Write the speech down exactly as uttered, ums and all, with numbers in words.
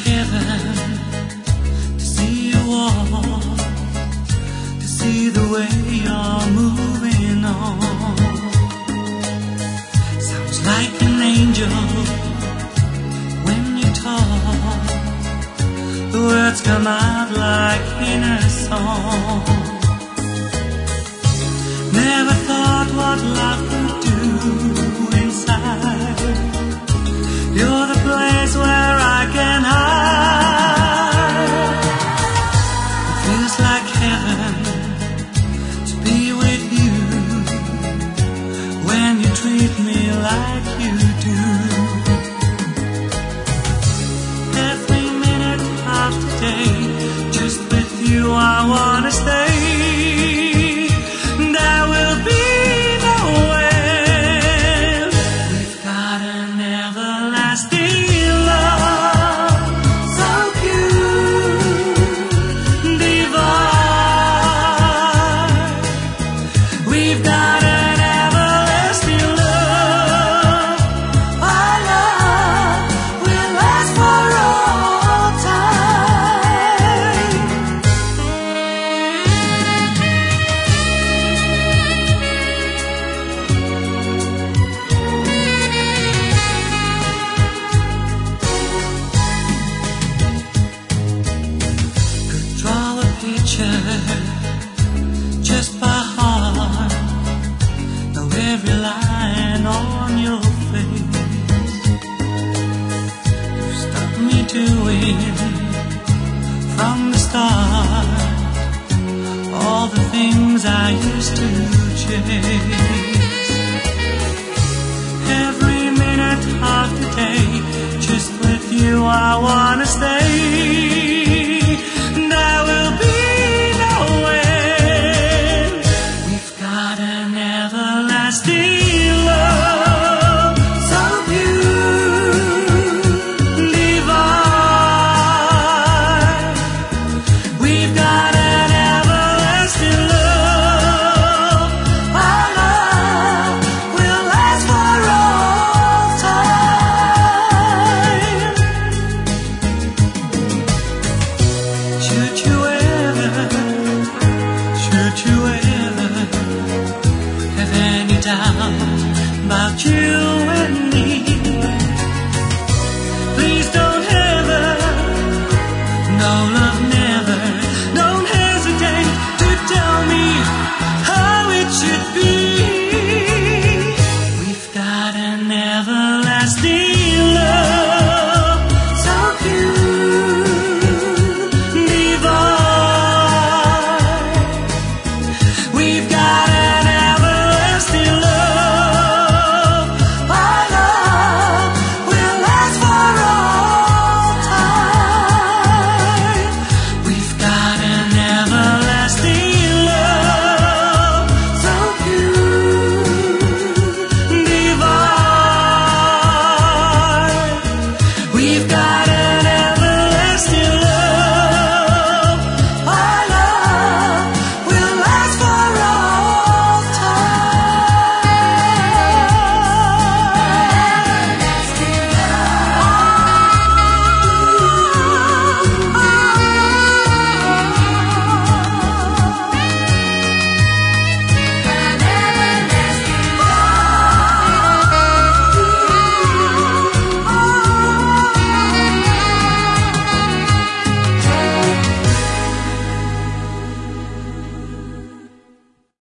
heaven to see you walk, to see the way you're moving on. Sounds like an angel when you talk. The words come out like in a song. Never thought what love could do inside. You're the place where I can hide. It feels like heaven to be with you when you treat me like you do. Every minute of the day, just with you I wanna stay. There will be no end. We've got an everlasting love, so pure, divine. We've got an everlasting love. Our love will last for all time. Could draw a picture just by heart, know every line on your face. You stopped me doing from the start all the things I used to chase. Every minute of the day, just with you I wanna stay.